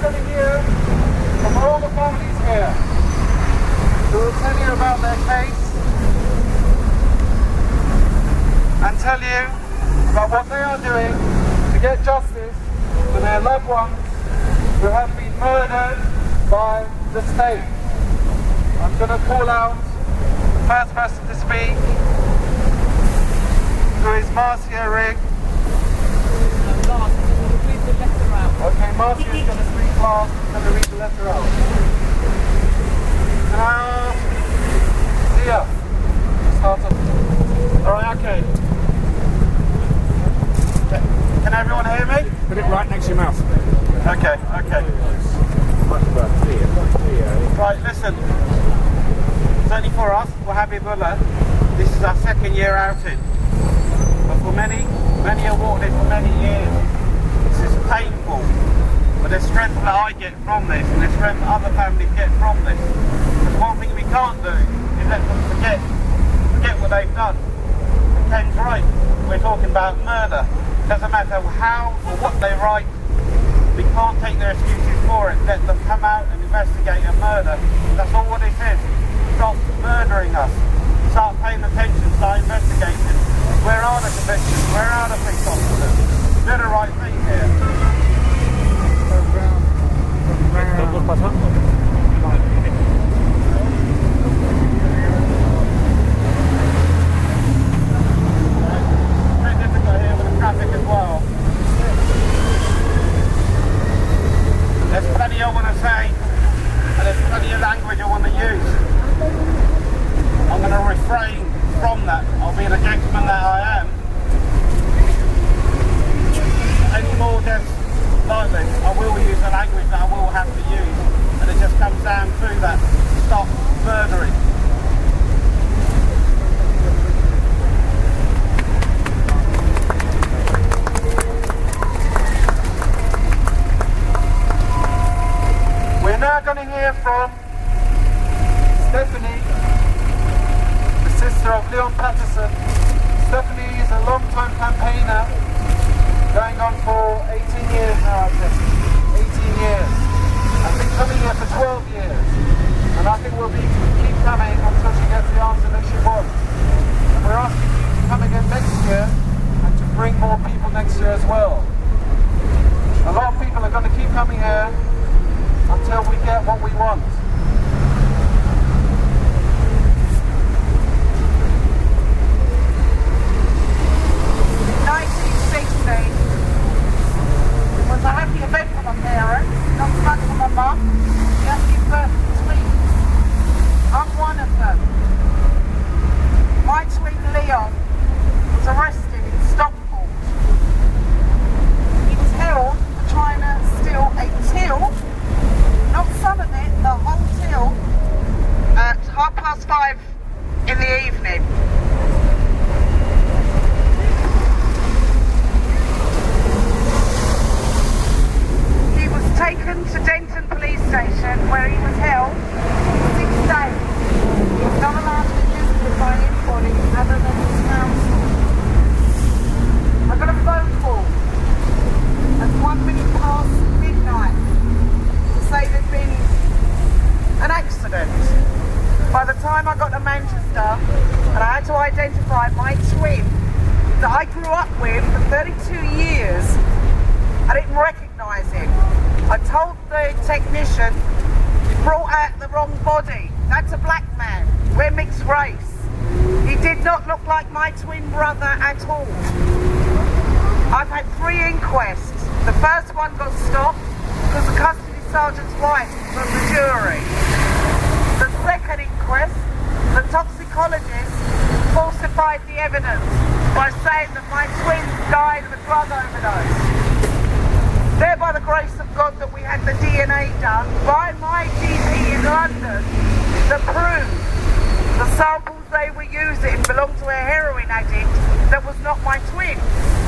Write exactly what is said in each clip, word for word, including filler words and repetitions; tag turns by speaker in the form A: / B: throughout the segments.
A: going to hear from all the families here who will tell you about their case and tell you about what they are doing to get justice for their loved ones who have been murdered by the state. I'm going to call out the first person to speak, who is Marcia Rigg. Okay, Marcia is going to speak last, I'm going to read the letter out. Can I ask Zia to start off? Alright, okay. Can everyone hear me?
B: Put it right next to your mouth.
A: Okay, okay. Right, listen. Certainly for us, for Habibullah, this is our second year outing. But for many, many are walking it for many years. This is painful. But the strength that I get from this, and the strength that other families get from this. Because one thing we can't do is let them forget, forget what they've done. And Ken's right. We're talking about murder. Doesn't matter how or what they write. We can't take their excuses for it. Let them come out and investigate a murder. That's all what it is. Stop murdering us. Start paying attention. Start investigating. Where are the convictions? Where are the police officers? Do the right thing here. Very difficult here with the traffic as well. There's plenty I want to say, and there's plenty of language I want to use. I'm going to refrain from that. I'll be the gentleman that I am. Any more deaths like this, I will use the language that I will have to use. And it just comes down to that. Stop murdering. We're now going to hear from Stephanie, the sister of Leon Patterson. Stephanie is a long-time campaigner, going on for eighteen years now, I think. eighteen years. I've been coming here for twelve years. And I think we'll be keep coming until she gets the answer that she wants. And we're asking you to come again next year and to bring more people next year as well. A lot of people are going to keep coming here until we get what we want.
C: nineteen sixty was a happy event for my parents, not so much for my mum. She had to give birth to twins. I'm one of them. My twin Leon was arrested in Stockport. He was held for trying to steal a till, not some of it, the whole till, at half past five in the evening. He was taken to Denton Police Station where he was held for six days. He was not allowed to be visited by anybody other than his counsel. I got a phone call at one minute past midnight to say there'd been an accident. By the time I got to Manchester and I had to identify my twin that I grew up with for thirty-two years, I didn't recognise him. I told the technician, he brought out the wrong body. That's a black man. We're mixed race. He did not look like my twin brother at all. I've had three inquests. The first one got stopped because the custody sergeant's wife was on the jury. The second inquest, the toxicologist falsified the evidence by saying that my twins died of a drug overdose. There, by the grace of God, that we had the D N A done by my G P in London that proved the samples they were using belonged to a heroin addict that was not my twin.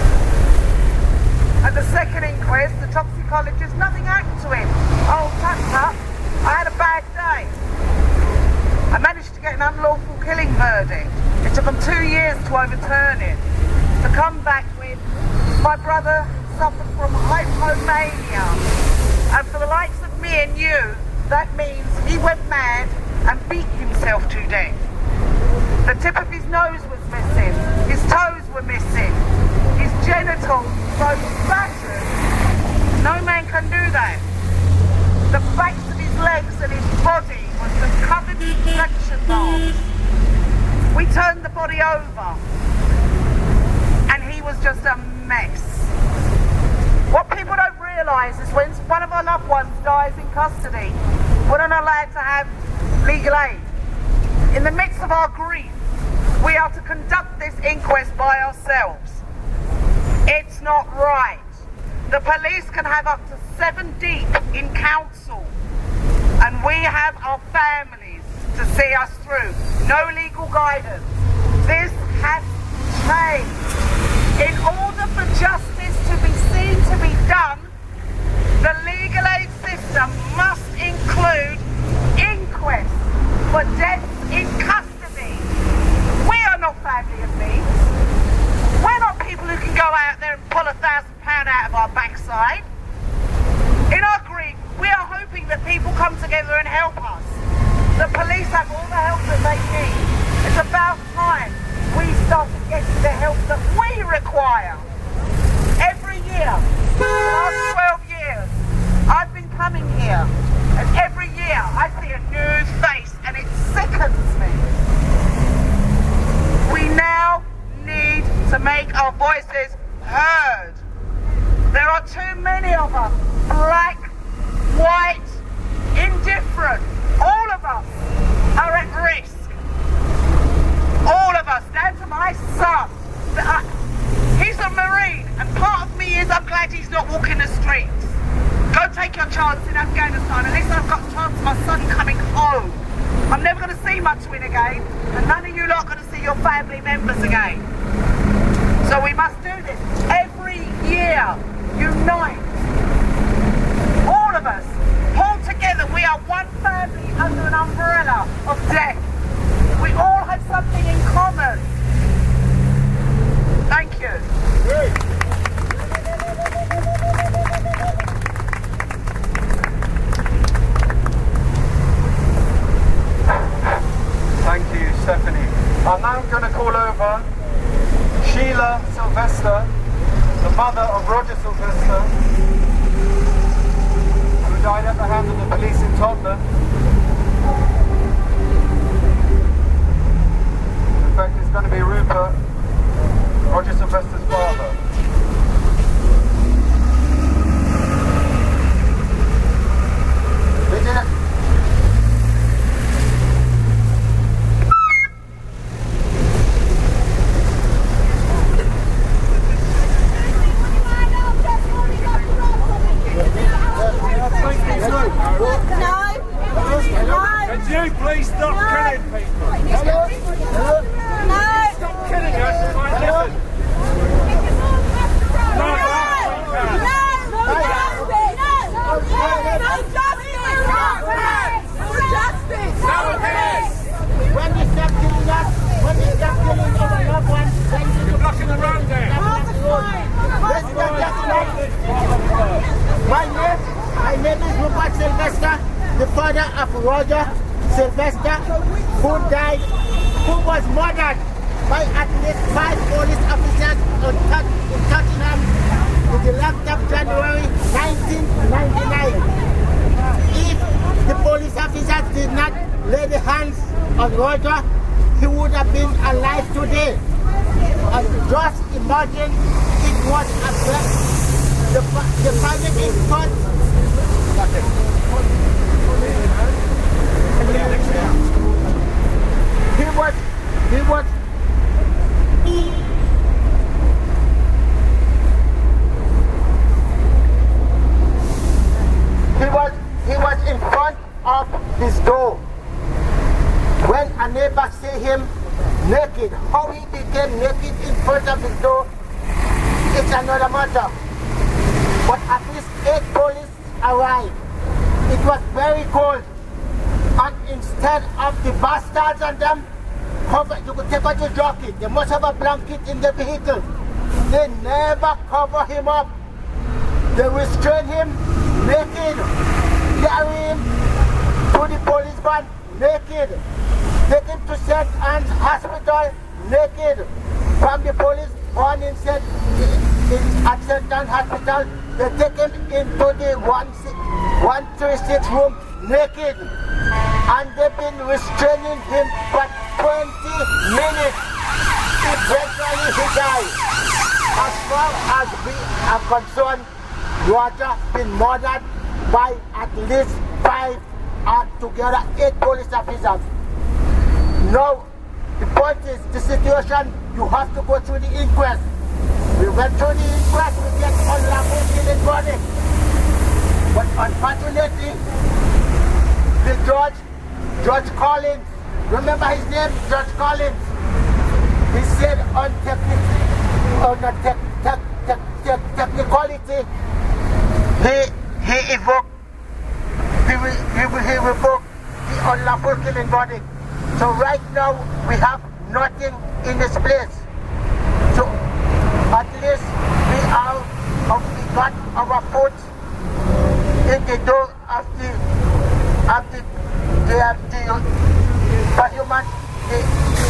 C: At the second inquest, the toxicologist, nothing happened to him. Oh, tut tut, I had a bad day. I managed to get an unlawful killing verdict. It took them two years to overturn it. To come back with, my brother suffered from hypomania. And for the likes of me and you, that means he went mad and beat himself to death. The tip of his nose was missing, his toes were missing, his genitals so battered. No man can do that. The backs of his legs and his body was just covered with infection marks. We turned the body over and he was just a mess. What people don't realise is when one of our loved ones dies in custody, we're not allowed to have legal aid. In the midst of our grief, we are to conduct this inquest by ourselves. It's not right. The police can have up to seven deep in counsel, and we have our families to see us through. No legal guidance. This has changed. In order for justice to be seen to be done, the legal aid system must include inquests for deaths in custody. We are not family of means. We're not people who can go out there and pull a thousand pound out of our backside. In our grief, we are hoping that people come together and help us. The police have all the help that they need. It's about time we start to get the help that we require. Every year, for the last twelve years, I've been coming here, and every year I see a new face, and it sickens me. We now need to make our voices heard. There are too many of us, black, white, indifferent. All of us are at risk. All of us, down to my son. I, he's a Marine, and part of me is I'm glad he's not walking the streets. Go take your chance in Afghanistan. At least I've got a chance of my son coming home. I'm never going to see my twin again, and none of you lot are going to see your family members again. So we must do this every year. Unite. All of us. Pull together. We are one family under an umbrella of death. We all have something in common. Thank you.
B: Thank you, Stephanie. I'm now going to call over Sheila Sylvester, the mother of Roger Sylvester, who died at the hands of the police in Tottenham. In fact, it's going to be Rupert, Roger Sylvester's father. Lieutenant.
D: You please stop no. killing people.
B: Hello? Hello?
D: No. Stop killing us. Hello? No. No. No. No justice. No justice. No justice.
E: When they stop killing us, when they stop killing our loved ones,
D: you're blocking the road there.
E: That's not justice. My name, my name is Rupert Sylvester, the father of Roger Sylvester, who died, who was murdered by at least five police officers in Tottenham on the eleventh of January nineteen ninety-nine. If the police officers did not lay the hands on Roger, he would have been alive today. And just imagine it was a black, the, the family in court. He was, he was, he was, he was in front of his door. When a neighbor saw him naked, how he became naked in front of his door, it's another matter. But at least eight police arrived. It was very cold. And instead of the bastards on them, cover, you could take out your jacket. They must have a blanket in the vehicle. They never cover him up. They restrain him naked husband naked. Take him to Saint Anne's Hospital naked. From the police morning said in, at Saint Anne's Hospital, they take him into the one thirty-six room naked. And they've been restraining him for twenty minutes. Eventually he died. As far as we are concerned, Roger been murdered by at least five and together eight police officers. Now, the point is, the situation, you have to go through the inquest. We went through the inquest, we get unlawful killing verdict. But unfortunately, the judge, Judge Collins, remember his name, Judge Collins, he said on, technic, on the te te te te technicality, he, he evoked, he, he, he revoked the unlawful killing verdict. So right now, we have nothing in this place. So at least we are, we got our foot in the door of the, of the, the, the, the human, the,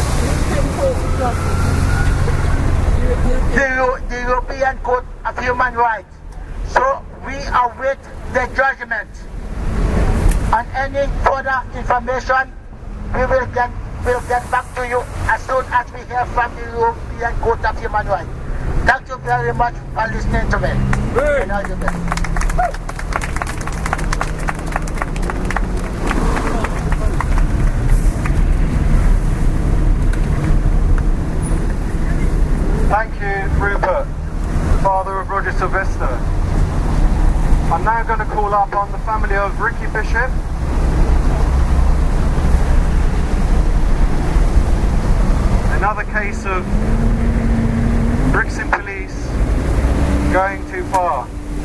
E: the, the European Court of Human Rights. So we await the judgment. On any further information, we will get, we'll get back to you as soon as we hear from the European Court of Human Rights. Thank you very much for listening to me. Hey. And all the best.
B: Thank you, Rupert, father of Roger Sylvester. I'm now going to call up on the family of Ricky Bishop. Another case of Brixton police going too far.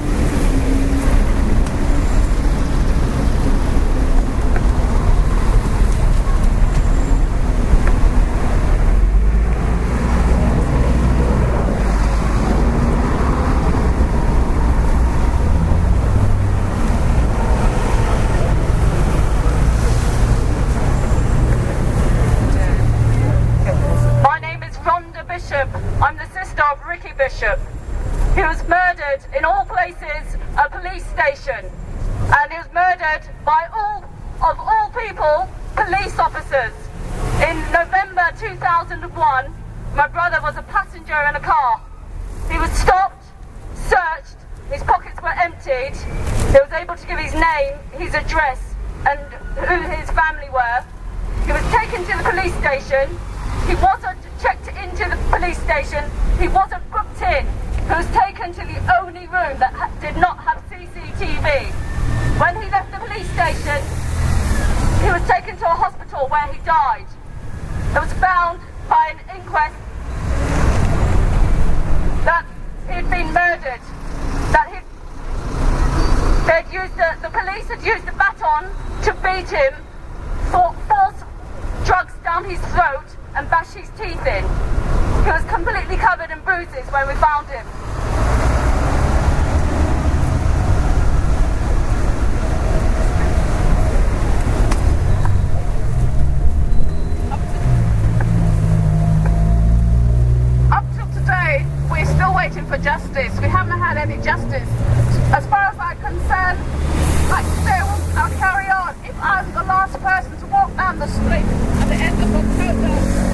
F: I'm the sister of Ricky Bishop. He was murdered in all places, a police station. And he was murdered by all, of all people, police officers. In November two thousand one, my brother was a passenger in a car. He was stopped, searched, his pockets were emptied. He was able to give his name, his address, and who his family were. He was taken to the police station. He wasn't checked into the police station. He wasn't booked in. He was taken to the only room that ha did not have C C T V. When he left the police station, he was taken to a hospital where he died. It was found by an inquest that he'd been murdered. That he'd, they'd used the, the police had used the baton to beat him, for, force drugs down his throat, and bash his teeth in. He was completely covered in bruises when we found him. Up till today, we're still waiting for justice. We haven't had any justice. As far as I'm concerned, I still, I'll carry on. If I'm the last person to walk down the street at the end of October,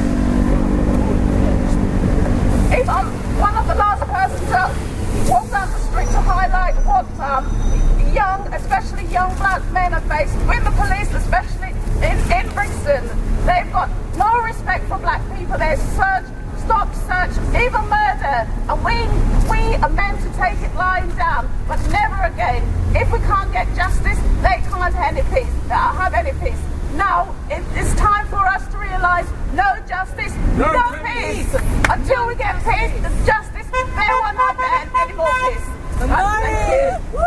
F: if I'm one of the last persons to walk down the street to highlight what um, young, especially young black men are faced with the police, especially in, in Brixton, they've got no respect for black people. They search, stop, search, even murder, and we, we are meant to take it lying down, but never again. If we can't get justice, they can't have any peace. Uh, have any peace. Now, it, it's time for us to realise no justice, no, no peace. peace. Until we get peace and justice, there will not be any more peace. Thank you. Woo!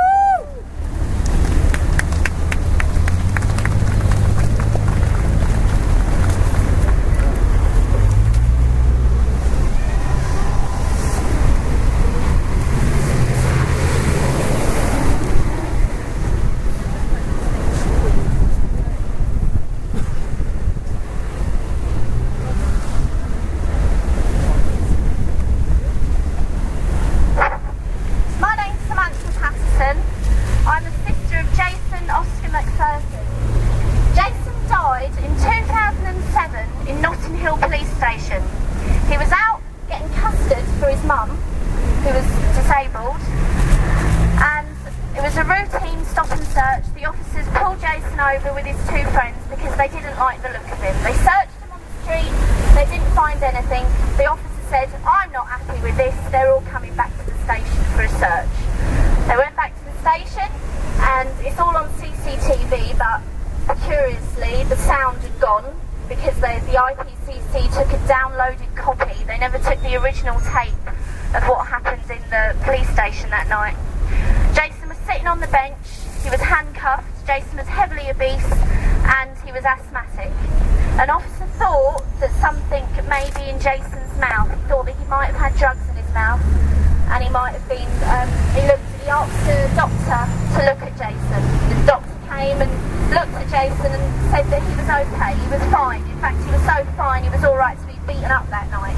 G: over with his two friends because they didn't like the look of him. They searched him on the street, they didn't find anything. The officer said, I'm not happy with this, they're all coming back to the station for a search. They went back to the station and it's all on C C T V, but curiously the sound had gone because they, the I P C C took a downloaded copy. They never took the original tape of what happened in the police station that night. Jason was sitting on the bench, he was handcuffed, Jason was heavily obese and he was asthmatic. An officer thought that something may be in Jason's mouth. He thought that he might have had drugs in his mouth and he might have been, um, he looked, he asked the doctor to look at Jason. The doctor came and looked at Jason and said that he was okay, he was fine. In fact, he was so fine, he was alright to be beaten up that night.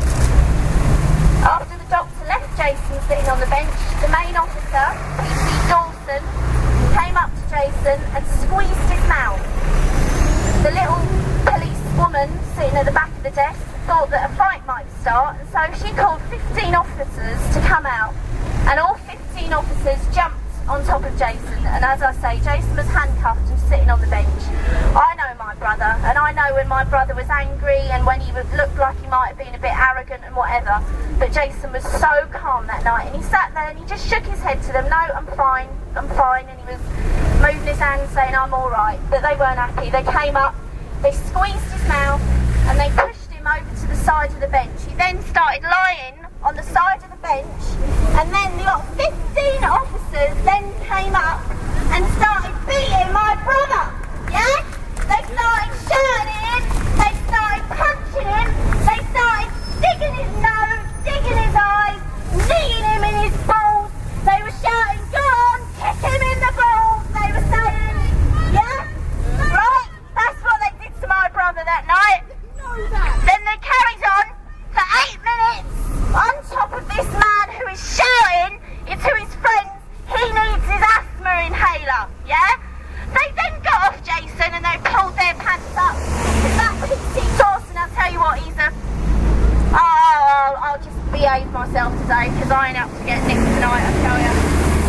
G: After the doctor left Jason sitting on the bench, the main officer, P C Dawson, came up to Jason and squeezed his mouth. The little police woman sitting at the back of the desk thought that a fight might start, and so she called fifteen officers to come out, and all fifteen officers jumped on top of Jason, and as I say, Jason was handcuffed and sitting on the bench. I know my brother, and I know when my brother was angry and when he would look like he might have been a bit arrogant and whatever, but Jason was so calm that night, and he sat there and he just shook his head to them, no, I'm fine, I'm fine, and he was moving his hands saying I'm alright, but they weren't happy. They came up, they squeezed his mouth, and they pushed him over to the side of the bench. He then started lying on the side of the bench, and then the fifteen officers then came up and started beating my brother, yeah? They started shouting him, they started punching him, they started digging his nose, digging his eyes, kneeing him in his balls. They were shouting, go on, kick him in the balls, they were saying, yeah? Right? That's what they did to my brother that night. Then they carried on for eight minutes on top of this man who is shouting to his friends he needs his asthma inhaler, yeah? They then got off Jason and they pulled their pants up. That P C Dawson, I'll tell you what, he's a... Oh, I'll, I'll just behave myself today because I ain't up to get nicked tonight, I tell you.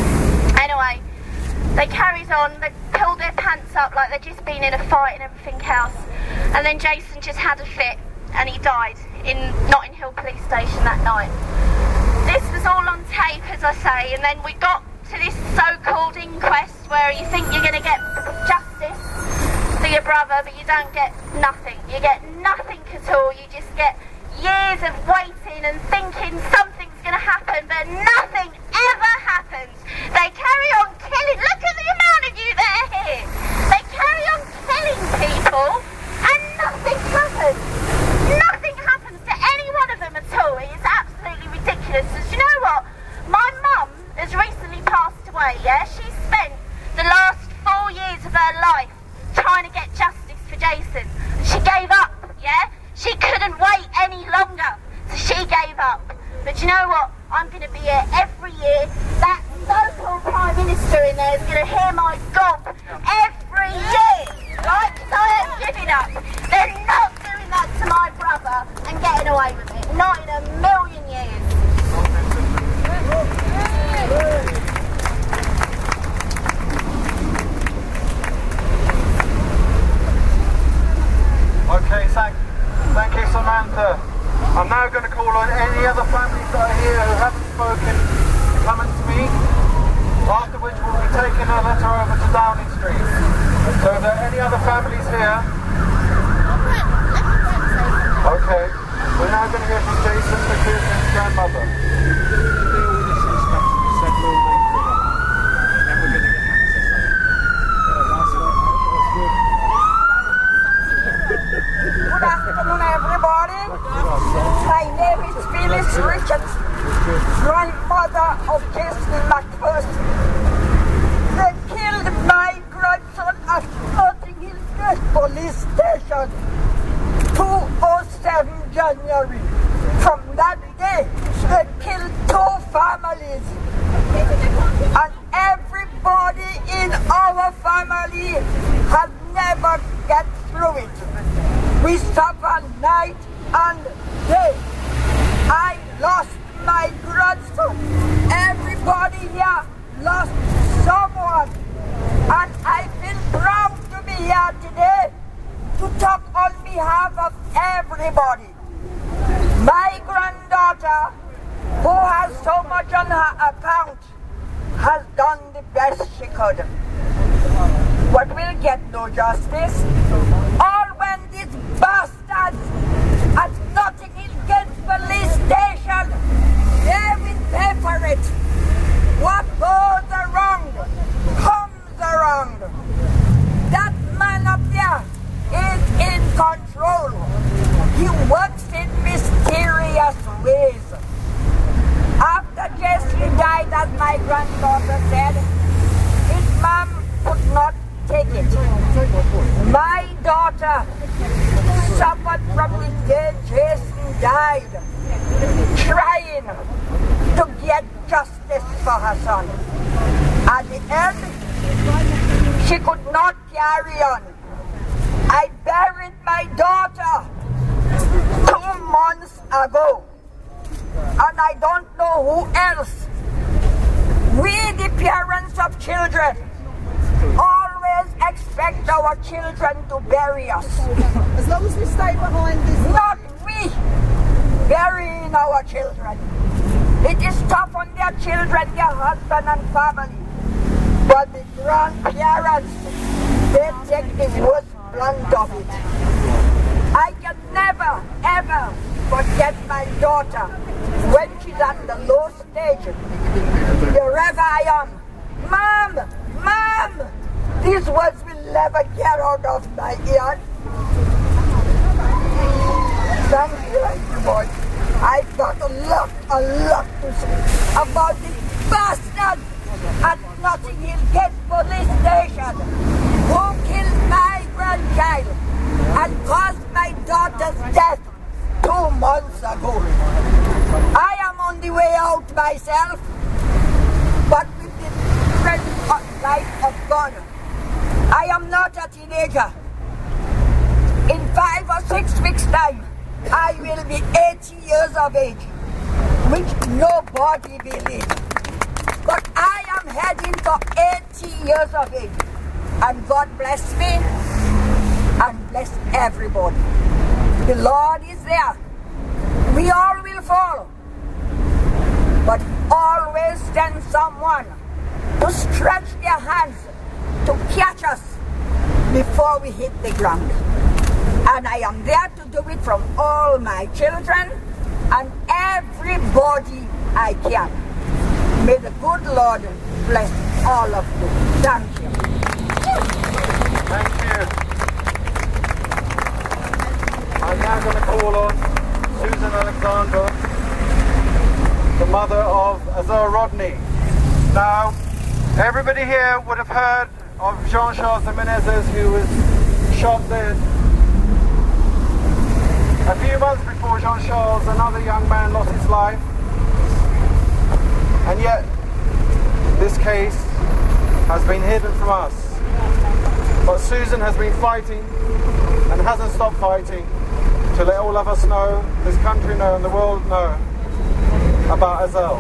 G: Anyway, they carried on, they pulled their pants up like they'd just been in a fight and everything else. And then Jason just had a fit and he died in Notting Hill Police Station that night. This was all on tape, as I say, and then we got to this so-called inquest where you think you're going to get justice for your brother, but you don't get nothing. You get nothing at all. You just get years of waiting and thinking something's going to happen, but nothing ever happens. They carry on killing. Look at the amount of you that are here. They carry on killing people and nothing happens. Nothing happens to any one of them at all. It is absolutely ridiculous. And you know what? My mum has recently passed away, yeah? She spent the last four years of her life trying to get justice for Jason. She gave up, yeah? She couldn't wait any longer, so she gave up. But you know what? I'm going to be here every year. That so-called Prime Minister in there is going to hear my gob every year, right? Because I ain't giving up. They're not doing that to my brother and getting away with it. Not in a million years.
B: Okay, thank, thank you, Samantha. I'm now going to call on any other families that are here who haven't spoken to come and speak, after which we'll be taking a letter over to Downing Street. So are there any other families here? Okay, we're now going to hear from Jason McCuison's grandmother.
H: Good afternoon, everybody. My name is Phyllis Richards, grandmother of Jason McPherson. They killed my grandson at Notting Hill Police Station, two oh seven January. From that day, they killed two families. And everybody in our family has never get through it. We suffer night and day. I lost my grandson. Everybody here lost someone. And I feel proud to be here everybody. My granddaughter, who has so much on her account, has done the best she could. But we'll get no justice. All when these bastards at Notting Hill Gate police station, they will pay for it. What goes around comes around. That man up there is in control. He works in mysterious ways. After Jesse died, as my granddaughter said, his mom could not take it. My daughter suffered from the day Jason died, trying to get justice for her son. At the end, she could not carry on. I buried my daughter two months ago, and I don't know who else. We, the parents of children, always expect our children to bury us.
C: As long as we stay behind this.
H: Not we burying our children. It is tough on their children, their husband and family. But the grandparents, they take the worst blunt of it. I can never, ever forget my daughter when she's at the low stage. Wherever I am, Mom, Mom, these words will never get out of my ear. Thank you, everybody. I've got a lot, a lot to say about this bastard at Notting Hill Gate police station who killed my grandchild and caused my daughter's death two months ago. I am on the way out myself, but with the strength of life of God. I am not a teenager. In five or six weeks' time, I will be eighty years of age, which nobody believes. But I am heading for eighty years of age. And God bless me and bless everybody. The Lord is there. We all will fall. But always send someone to stretch their hands to catch us before we hit the ground. And I am there to do it from all my children and everybody I can. May the good Lord bless all of you. Thank you.
B: Thank you. I'm now going to call on Susan Alexander, the mother of Azar Rodney. Now, everybody here would have heard of Jean-Charles de Menezes, who was shot dead. A few months before Jean-Charles, another young man lost his life. And yet, this case has been hidden from us. But Susan has been fighting and hasn't stopped fighting to let all of us know, this country know and the world know about Azal.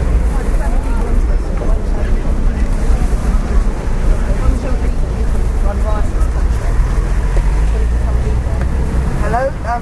I: Hello. Um,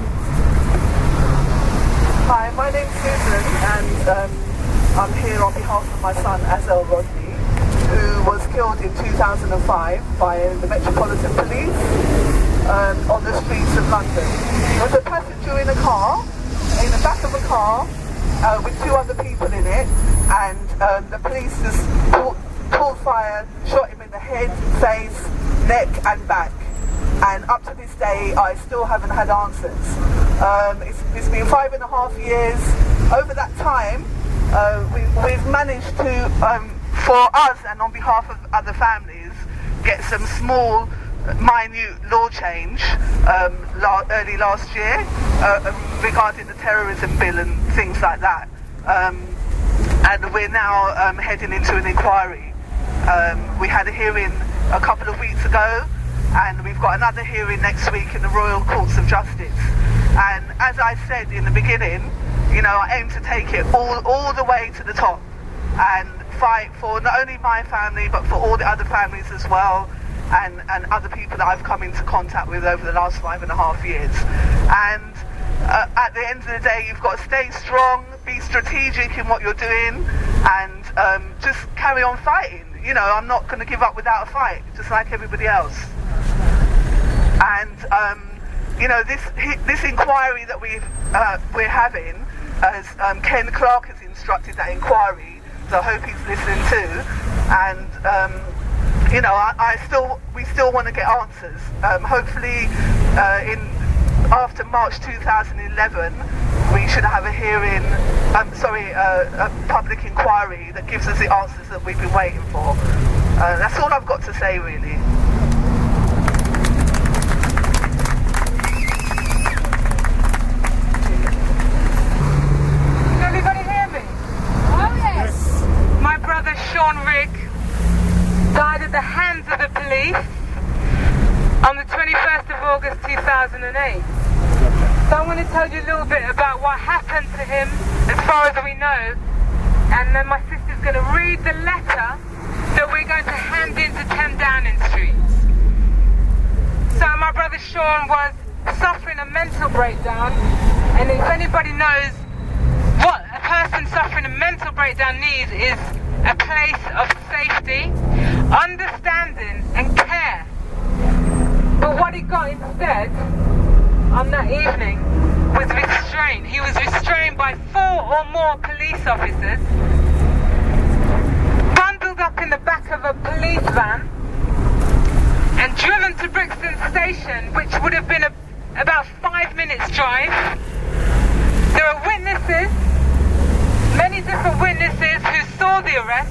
I: hi, my name's Susan, and um, I'm here on behalf of my son Azal Rodney, who was killed in two thousand five by the Metropolitan Police um, on the streets of London. He was a passenger in a car, in the back of a car, uh, with two other people in it, and um, the police just pulled, pulled fire, shot him in the head, face, neck and back. And up to this day, I still haven't had answers. Um, it's, it's been five and a half years. Over that time, uh, we, we've managed to, um, for us and on behalf of other families, get some small, minute law change um, la early last year uh, regarding the terrorism bill and things like that. Um, and we're now um, heading into an inquiry. Um, we had a hearing a couple of weeks ago, and we've got another hearing next week in the Royal Courts of Justice. And as I said in the beginning, you know, I aim to take it all, all the way to the top and fight for not only my family but for all the other families as well, and, and other people that I've come into contact with over the last five and a half years. And uh, at the end of the day, you've got to stay strong, be strategic in what you're doing, and um, just carry on fighting. You know, I'm not going to give up without a fight, just like everybody else. And um, you know, this this inquiry that we've uh, we're having, as um, Ken Clark has instructed that inquiry, so I hope he's listening too. And um, you know, I, I still we still want to get answers. Um, hopefully, uh, in after March two thousand eleven, we should have a hearing. Um, sorry, uh, a public inquiry that gives us the answers that we've been waiting for. Uh, that's all I've got to say, really.
C: Sean Rigg died at the hands of the police on the twenty-first of August two thousand eight. So I'm going to tell you a little bit about what happened to him as far as we know, and then my sister's going to read the letter that we're going to hand in to ten Downing Street. So my brother Sean was suffering a mental breakdown, and if anybody knows what a person suffering a mental breakdown needs is a place of safety, understanding and care. But what he got instead on that evening was restraint. He was restrained by four or more police officers, bundled up in the back of a police van and driven to Brixton Station, which would have been a, about five minutes drive. There are witnesses, many different witnesses who saw the arrest.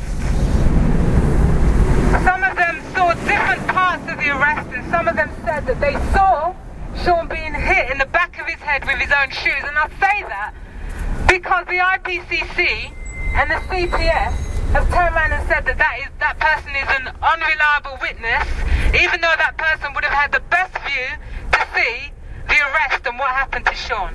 C: Some of them saw different parts of the arrest, and some of them said that they saw Sean being hit in the back of his head with his own shoes. And I say that because the I P C C and the C P S have turned around and said that that, is, that person is an unreliable witness, even though that person would have had the best view to see the arrest and what happened to Sean.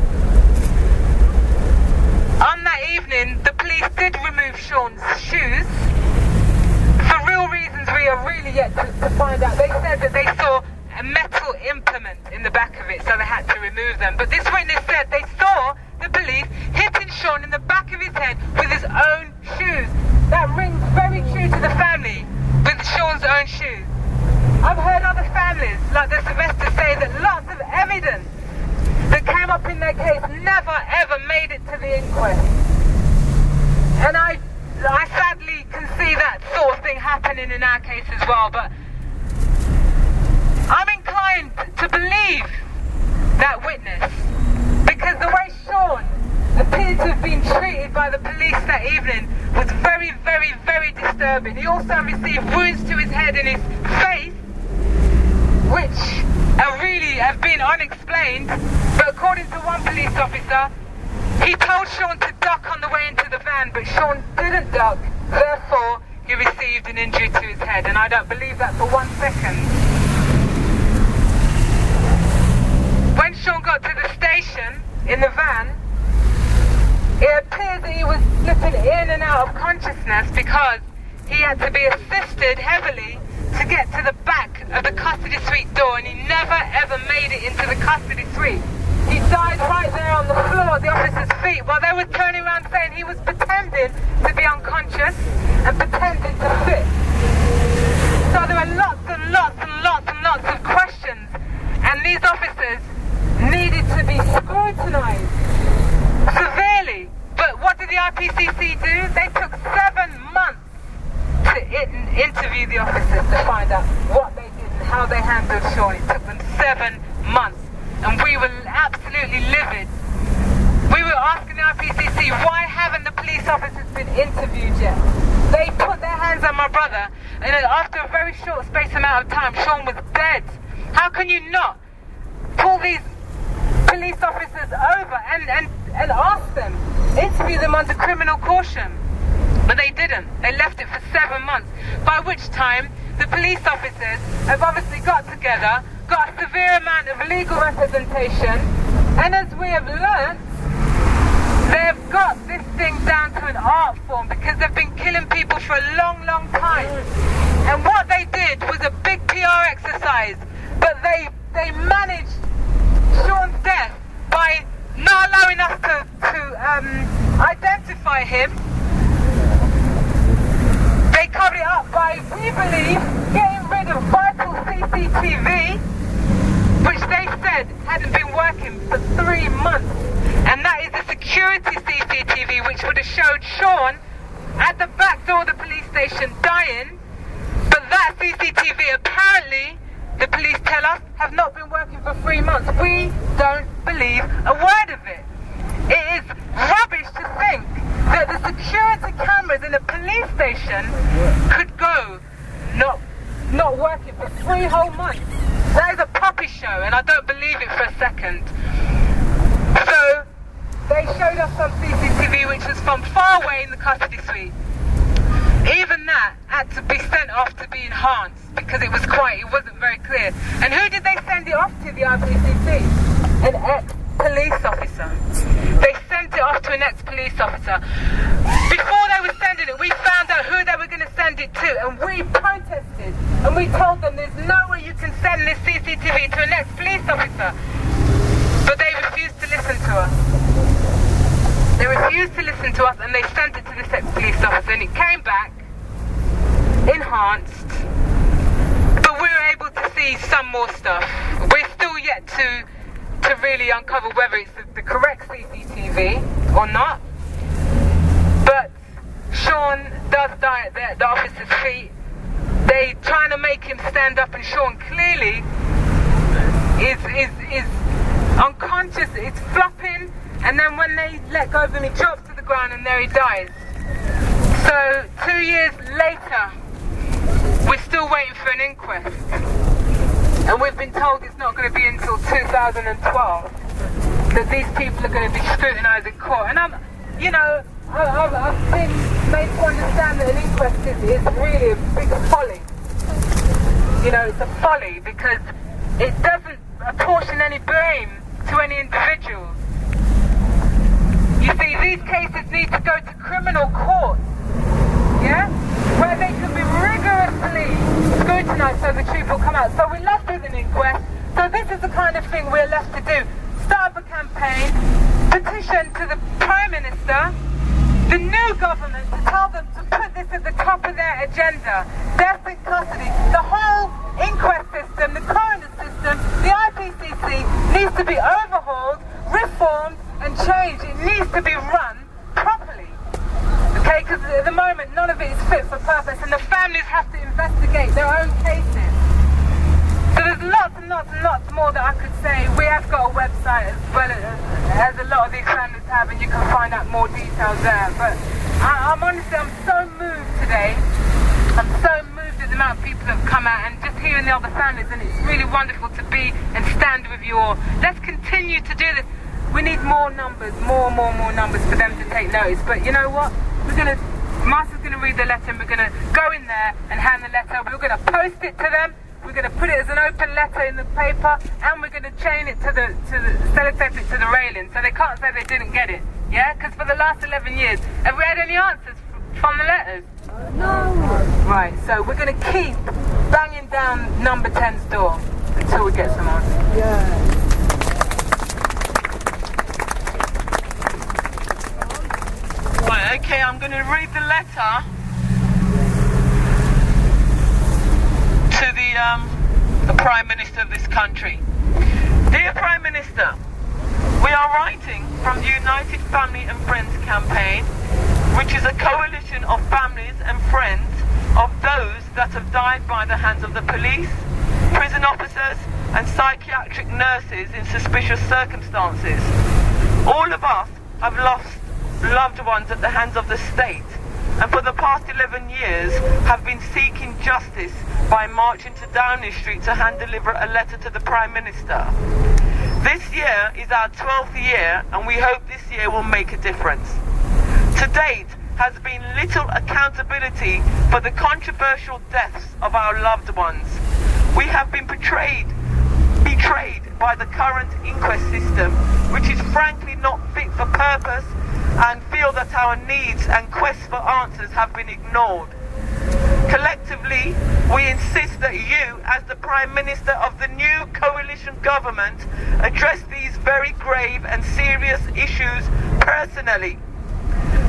C: On that evening, the police did remove Sean's shoes. For real reasons we are really yet to, to find out. They said that they saw a metal implement in the back of it, so they had to remove them. But this witness said they saw the police hitting Sean in the back of his head with his own shoes. That rings very true to the family, with Sean's own shoes. I've heard other families, like the Sylvester, say that lots of evidence that came up in their case never ever made it to the inquest. And I, I sadly can see that sort of thing happening in our case as well, but I'm inclined to believe that witness, because the way Sean appeared to have been treated by the police that evening was very, very, very disturbing. He also received wounds to his head and his face, which are really have been unexplained, but according to one police officer, he told Sean to duck on the way into the van, but Sean didn't duck, therefore he received an injury to his head, and I don't believe that for one second. When Sean got to the station in the van, it appeared that he was slipping in and out of consciousness because he had to be assisted heavily to get to the back of the custody suite door, and he never ever made it into the custody suite. He died right there on the floor at the officer's feet while they were turning around saying he was pretending to be unconscious and pretending to fit. So there are lots and lots and lots and lots of questions, and these officers needed to be scrutinised severely. But what did the I P C C do? They took seven months to in interview the officers to find out what they did and how they handled Sean. It took them seven months, and we were absolutely livid. We were asking the I P C C, why haven't the police officers been interviewed yet? They put their hands on my brother, and after a very short space amount of time, Sean was dead. How can you not pull these police officers over and, and, and ask them, interview them under criminal caution? But they didn't. They left it for seven months, by which time the police officers have obviously got together, got a severe amount of legal representation, and as we have learnt, they've got this thing down to an art form, because they've been killing people for a long, long time. And what they did was a big piece him. They covered it up by, we believe, getting rid of vital C C T V, which they said hadn't been working for three months. And that is a security C C T V which would have showed Sean at the back door of the police station dying. But that C C T V apparently, the police tell us, have not been working for three months. We don't believe a word of it. It is rubbish to think that the security cameras in a police station could go not, not working for three whole months. That is a puppy show, and I don't believe it for a second. So, they showed us some C C T V which was from far away in the custody suite. Even that had to be sent off to be enhanced because it was quite, it wasn't very clear. And who did they send it off to, the I P C C? An ex-police officer. They sent it off to an ex-police officer. Before they were sending it, we found out who they were going to send it to, and we protested. And we told them there's no way you can send this C C T V to an ex-police officer. But they refused to listen to us. They refused to listen to us, and they sent it to this ex-police officer, and it came back enhanced. But we were able to see some more stuff. We're still yet to to really uncover whether it's the, the correct C C T V or not. But Sean does die at the, the officer's feet. They trying to make him stand up, and Sean clearly is is is unconscious. It's flopping. And then when they let go of him, he drops to the ground, and there he dies. So two years later, we're still waiting for an inquest. And we've been told it's not going to be until two thousand twelve that these people are going to be scrutinised in court. And I'm, you know, I, I've, I've been made to understand that an inquest is, is really a big folly. You know, it's a folly because it doesn't apportion any blame to any individuals. You see, these cases need to go to criminal court, yeah? Where they can be rigorously scrutinised so the truth will come out. So we're left with an inquest. So this is the kind of thing we're left to do. Start up a campaign, petition to the Prime Minister, the new government, to tell them to put this at the top of their agenda. Death in custody. The whole inquest system, the coroner system, the I P C C needs to be overhauled, reformed, and changed. It needs to be run properly. Okay, because at the moment none of it is fit for purpose, and the families have to investigate their own cases. So there's lots and lots and lots more that I could say. We have got a website as well as, as a lot of these families have, and you can find out more details there. But I, I'm honestly, I'm so moved today. I'm so moved at the amount of people that have come out, and just hearing the other families, and it's really wonderful to be and stand with you all. Let's continue to do this. We need more numbers, more, more, more numbers for them to take notice. But you know what? We're going to, Master's going to read the letter, and we're going to go in there and hand the letter. We're going to post it to them. We're going to put it as an open letter in the paper, and we're going to chain it to the, to the, sellotape it to the railing, so they can't say they didn't get it. Yeah? Because for the last eleven years, have we had any answers from the letters? No. Right, so we're going to keep banging down number ten's door until we get some answers. Yeah.
J: Right, okay, I'm going to read the letter to the, um, the Prime Minister of this country. Dear Prime Minister, we are writing from the United Family and Friends campaign, which is a coalition of families and friends of those that have died by the hands of the police, prison officers and psychiatric nurses in suspicious circumstances. All of us have lost loved ones at the hands of the state, and for the past eleven years have been seeking justice by marching to Downing Street to hand deliver a letter to the Prime Minister. This year is our twelfth year, and we hope this year will make a difference. To date has been little accountability for the controversial deaths of our loved ones. We have been betrayed, betrayed by the current inquest system, which is frankly not fit for purpose, and feel that our needs and quests for answers have been ignored. Collectively, we insist that you, as the Prime Minister of the new coalition government, address these very grave and serious issues personally.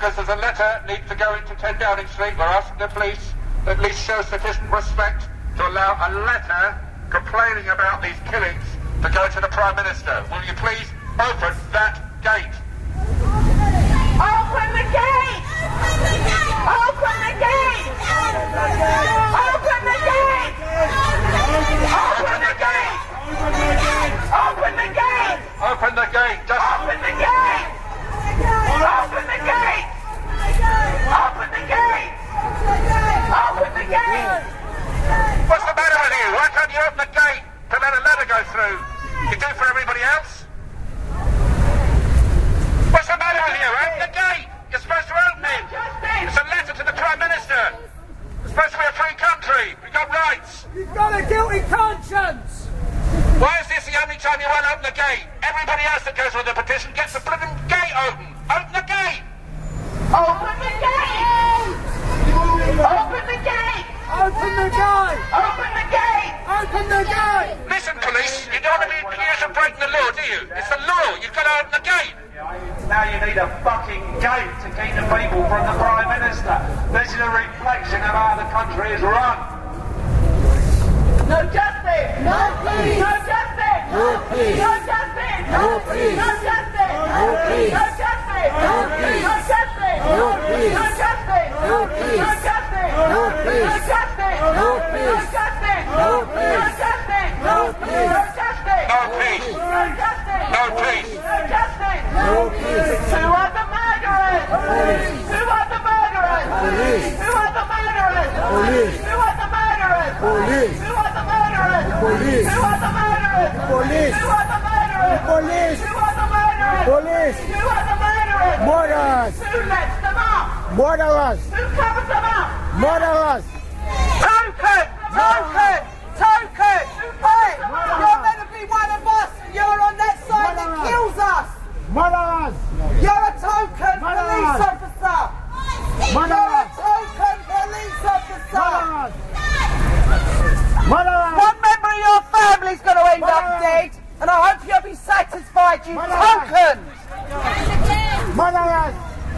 K: because there's a letter needs to go into ten Downing Street. We're asking the police to at least show sufficient respect to allow a letter complaining about these killings to go to the Prime Minister. Will you please open that gate?
H: Open the gate! Open the gate! Open the gate! Open the gate! Open the gate!
K: Open the gate! Just
H: open the gate! Open the gate! Open the gate! Open the gate!
K: What's the matter with you? Why can't you open the gate to let a letter go through? You do for everybody else? What's the matter with you? Open the gate! You're supposed to open it! It's a letter to the Prime Minister! It's supposed to be a free country! We've got rights!
D: You've got a guilty conscience!
K: Why is this the only time you won't open the gate? Everybody else that goes with the petition gets the blooming gate open! Open the gate!
H: Open the gate! Open the gate!
D: Open the gate!
H: Open the gate!
D: Open the gate!
K: Listen, police, you don't want to be accused of breaking the law, do you? It's the law, you've got to open the gate!
B: Now you need a fucking gate to keep the people from the Prime Minister. This is a reflection of how the country is run.
H: No justice!
D: No peace!
H: No justice!
D: No peace!
H: No justice!
D: No peace!
H: No justice!
D: No peace!
H: No justice!
D: No peace!
H: No justice!
D: No peace!
H: No justice!
D: No peace!
H: No justice!
D: No peace!
H: No justice!
D: No
H: No
D: peace!
H: justice!
D: No
H: No
D: peace!
H: justice!
D: No peace!
H: No justice!
K: No peace!
H: No justice!
K: No peace!
H: No justice!
D: No peace!
H: Who are the murderers?
D: Police!
H: Who are the murderers?
D: Police!
H: Who are the murderers?
D: Police!
H: Who are the murderers?
D: Police!
H: Who are the murderers?
D: Police!
H: Who are the murderers?
D: Police!
H: Who are the murderers?
D: Police!
H: Who are the murderers?
D: Police!
H: Who are the murderers?
D: Murderers!
H: Who lets them up?
D: Murderers!
H: Who covers them up?
D: Murderers!
H: Token! Token! Token! Hey! You're meant to be one of us! You're on that side that kills us!
D: Murderers!
H: You're a token
D: Murderers!
H: police officer! You're a
D: Murderers!
H: token police officer!
D: Murderers! Murderers!
H: One member of your family's going to end up
D: Murderers!
H: dead, and I hope you'll be satisfied, you
D: Murderers!
H: token!
D: Murderers!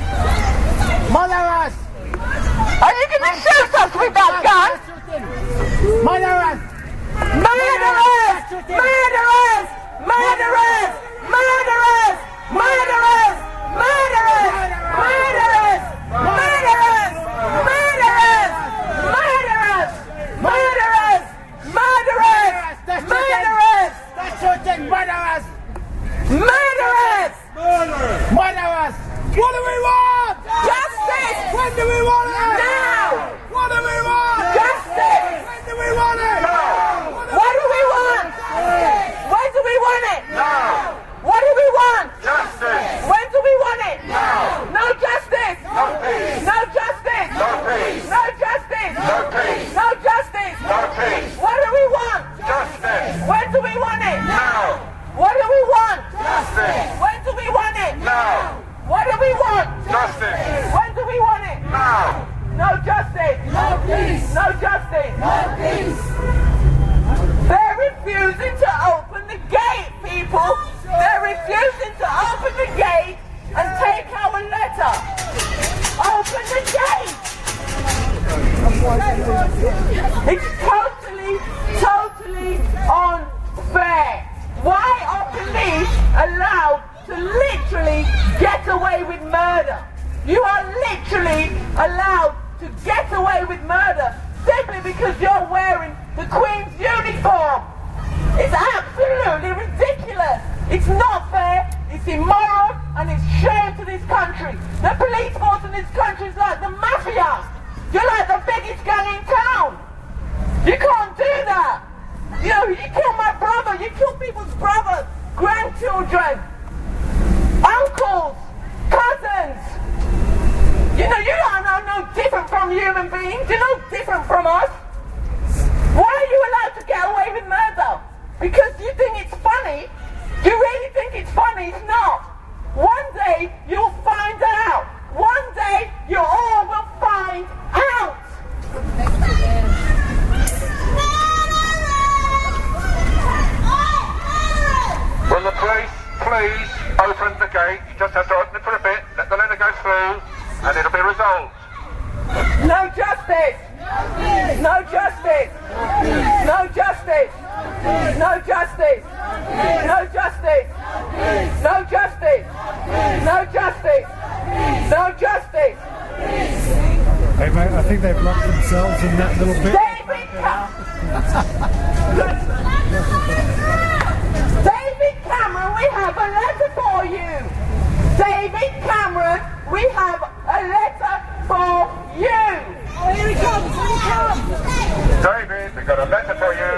D: Murderers!
H: Are you going to shoot us with that gun?
D: Murderers!
H: Murderers! Murderers! Murderers! Murderers! Murderers! Murderers! Murderers! Murderers! Murderers! Murderers! Murderers! Murderers! Murderers!
D: That's shooting murderers!
H: Murderers!
D: Murderers! What do we want?
H: Justice!
D: When do we want it?
H: Now!
D: What do we want?
H: Justice!
D: When do we want it?
H: What do we want? When do we want it?
K: No!
H: What do we want?
K: Justice!
H: When do we want it?
K: No!
H: No justice!
K: No peace!
H: No justice!
K: No peace!
H: No justice!
K: No peace!
H: No justice!
K: No peace!
H: What do we want?
K: Justice!
H: When do we want it?
K: No!
H: What do we want?
K: Justice!
H: When do we want it?
K: No!
H: What do we want?
K: Justice!
H: When do we want it?
K: No!
H: No justice!
D: No peace!
H: No justice!
D: No peace!
H: They're refusing to open the gate, people! They're refusing to open the gate and take our letter! Open the gate! It's totally, totally unfair! Why are police allowed to literally get away with murder? You are literally allowed to get away with murder simply because you're wearing the Queen's uniform. It's absolutely ridiculous. It's not fair, it's immoral, and it's shame to this country. The police force in this country is like the mafia. You're like the biggest gang in town. You can't do that. You know, you kill my brother, you kill people's brothers, grandchildren, uncles, cousins. You know, you don't know no different from human beings. You're no different from us. Why are you allowed to get away with murder? Because you think it's funny? You really think it's funny? It's not. One day you'll find out. One day you all will find out.
K: Will the police please open the gate? You just have to open it for a bit, let the letter go through.
L: think they've locked themselves in that little bit.
H: David Cameron! David Cameron, we have a letter for you! David Cameron, we have a letter for you! Oh, here he comes, here he comes!
K: David, we've got a letter for you.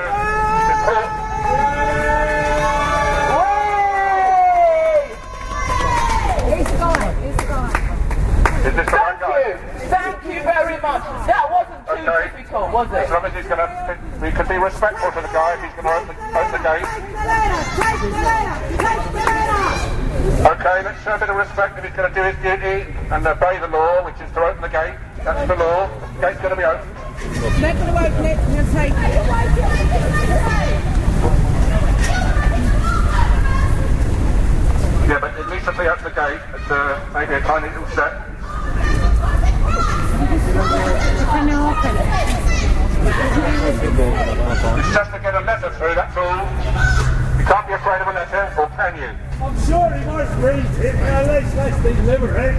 H: He's gone, he's gone.
K: Is this the right guy?
H: Thank you very much. That wasn't too
K: Okay.
H: difficult, was it?
K: As long as he's going to, we can be respectful to the guy if he's going to open, open the gate. Okay, let's show a bit of respect if he's going to do his duty and obey the law, which is to open the gate. That's the law. The gate's going to be open.
C: They're going to open it and you'll take it.
K: Yeah, but at least if they open the gate, it's uh, maybe a tiny little step. It's just to get a letter through, that's all. You can't be afraid of a letter, or can you?
L: I'm sure he might read it, but at least let's deliver it.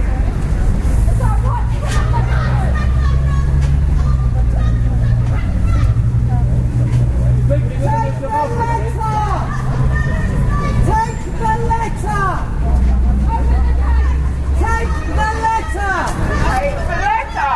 C: Take the letter! Take the letter! Take the letter!
H: Take the letter!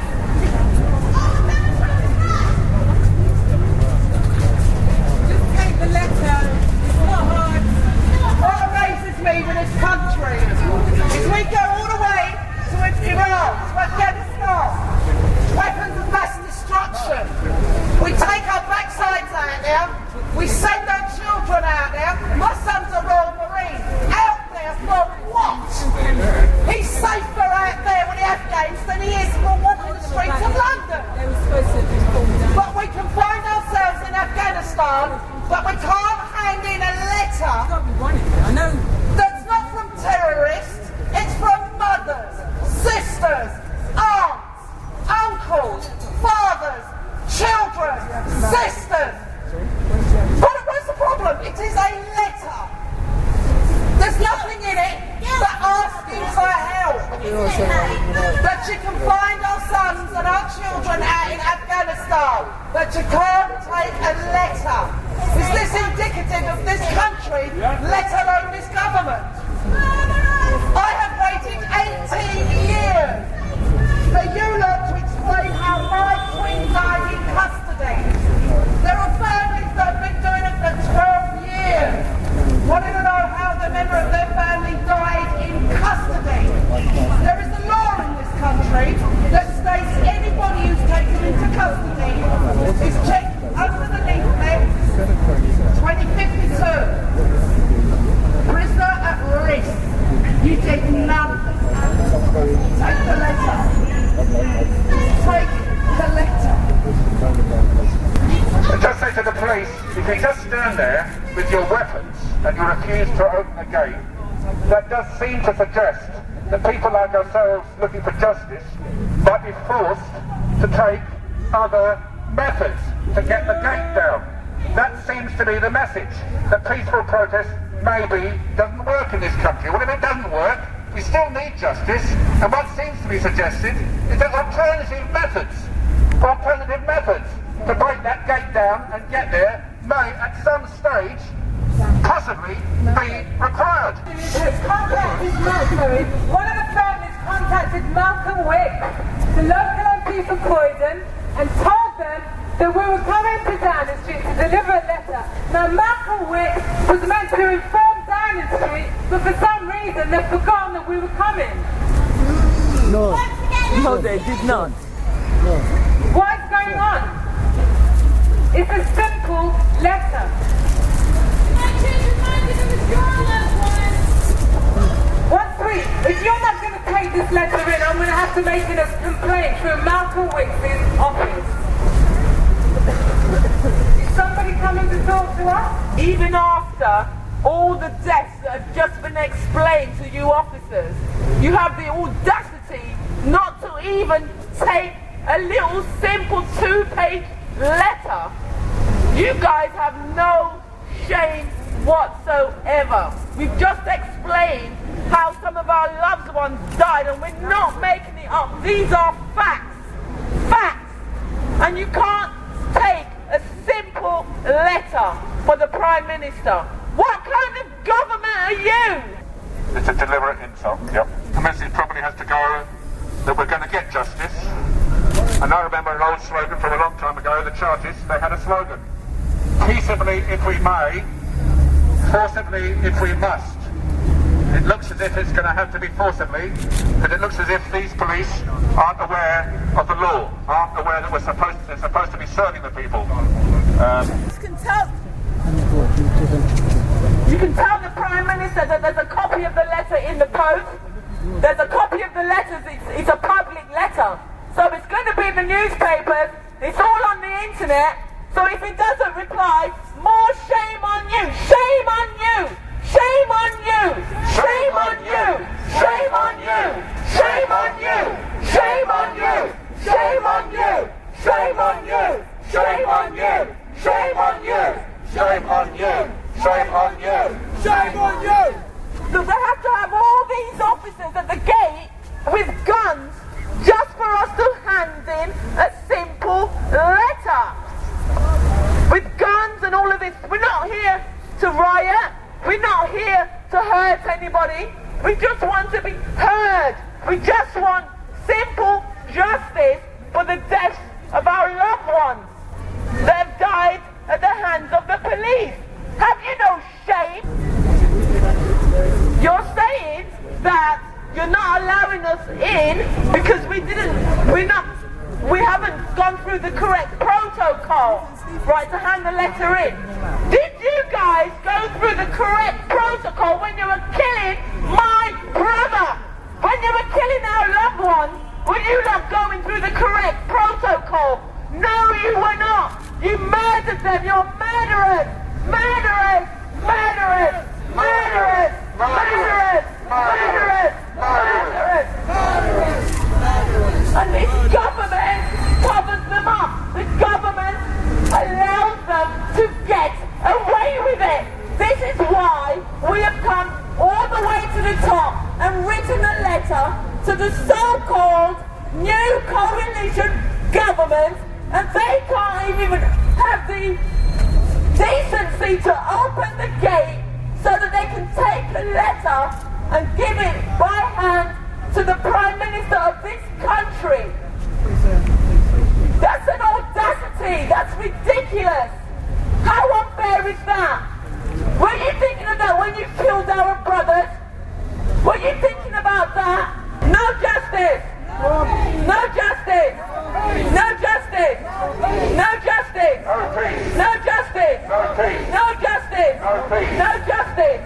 C: Just take the letter. It's not hard.
H: What amazes me with this country is we go all the way to Iraq, to Afghanistan, weapons of mass destruction. We take our backsides out there, we send our children out there. My son's a Royal Marine. Out there for what? He's safer out there with the Afghans than he is for walking the streets of London. But we can find ourselves in Afghanistan, but we can't hand in a letter that's not from terrorists, it's from mothers, sisters, aunts, uncles, fathers, children, sisters. But what's the problem? It is a letter. There's nothing in it but asking for help. That you can find our sons and our children out in Afghanistan. That you can't take a letter. Is this indicative of this country, let alone this government? I have waited eighteen years for you lot to explain how my twin died in custody. There are families that have been doing it for twelve years. Wanting to know how the member of their family died in custody. There is a law in this country that states anybody who's taken into custody is checked under the leaflet twenty fifty-two. Prisoner at risk. You did nothing. Take the letter. Take the letter.
K: And just say to the police, if you just stand there with your weapons and you refuse to open the gate, that does seem to suggest that people like ourselves looking for justice might be forced to take other methods to get the gate down. That seems to be the message, that peaceful protest maybe doesn't work in this country. Well, if it doesn't work, we still need justice, and what seems to be suggested is that alternative methods, alternative methods to break that gate down and get there may at some stage possibly be required.
H: Contacted Malcolm. One of the families contacted Malcolm Wick, the local M P for Croydon, and told them that we were coming to Downing Street to deliver a letter. Now Malcolm Wick was meant to inform Downing Street, but for some reason they've forgotten that we were coming.
L: No.
H: No, they did not.
L: No.
H: What's going on? It's a simple letter. Once we, if you're not going to take this letter in, I'm going to have to make it a complaint through Malcolm Wick's office. Is somebody coming to talk to us? Even after all the deaths that have just been explained to you officers, you have the audacity not to even take a little simple two-page letter. You guys have no shame whatsoever. We've just explained how some of our loved ones died, and we're not making it up. These are facts.
J: facts. And you can't take a simple letter for the Prime Minister. What kind of government are you?
K: It's a deliberate insult, yep. The message probably has to go that we're going to get justice. And I remember an old slogan from a long time ago, the Chartists, they had a slogan. Peaceably if we may, forcibly if we must. It looks as if it's going to have to be forcibly, because it looks as if these police aren't aware of the law, aren't aware that we're supposed to, they're supposed to be serving the people. Um,
J: You can tell, you can tell the Prime Minister that there's a copy of the letter in the post. There's a copy of the letters, it's, it's a public letter. So it's going to be in the newspapers, it's all on the internet. So if he doesn't reply, more shame on you, shame on you, shame on you, shame on you, shame on you, shame on you, shame on you, shame on you, shame on you, shame on you, shame on you, shame on you, shame on you, shame on you. So they have to have all these officers at the gate with guns just for us to hand in a simple letter. With guns and all of this. We're not here to riot. We're not here to hurt anybody. We just want to be heard. We just want simple justice for the deaths of our loved ones that have died at the hands of the police. Have you no shame? You're saying that you're not allowing us in because we didn't, we're not, we haven't gone through the correct protocol, right, to hand the letter in. Did you guys go through the correct protocol when you were killing my brother? When you were killing our loved ones, were you not going through the correct protocol? No, you were not. You murdered them. You're murderers. Murderers. Murderers. Murderers. Murderers. Murderers. Murderers. Murderers. And this government covers them up. This government allows them to get away with it. This is why we have come all the way to the top and written a letter to the so-called new coalition government, and they can't even have the decency to open the gate so that they can take a letter and give it by hand to the Prime Minister of this country. That's an audacity. That's ridiculous. How unfair is that? Were you thinking of that when you killed our brothers? Were you thinking about that? No justice. No justice. No justice. No justice. No justice. No justice. No justice.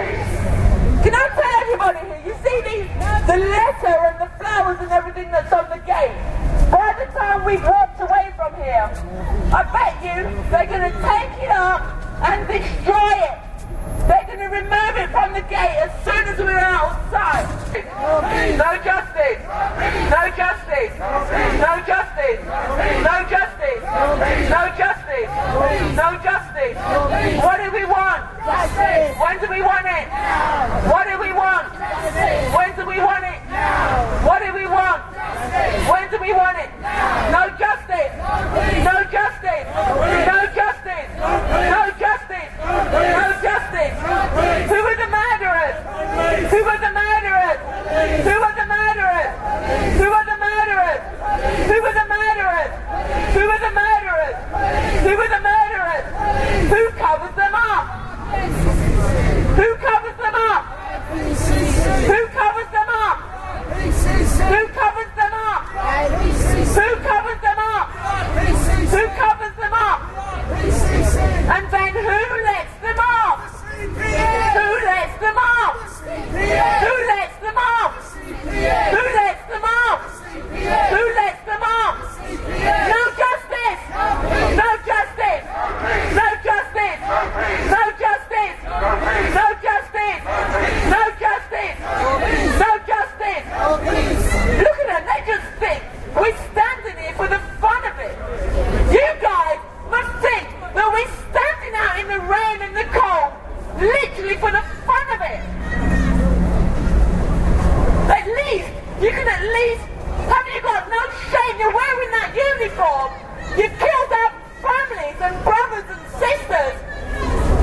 J: Can I tell everybody here, you see these, the letter and the flowers and everything that's on the gate? By the time we've walked away from here, I bet you they're going to take it up and destroy it. They're going to remove it from the gate as soon as we're outside. No justice. No justice. No justice. No justice. No justice. No justice. What do we want? When do we want it? What do we want? When do we want it? What do we want? When do we want it? No justice. No justice. No justice. No justice. No justice. Who are the murderers? Who are the murderers? Who are the murderers? Who are the murderers? Who are the murderers? Who are the murderers? Who are the murderers? Who covers them up? Who covers them up?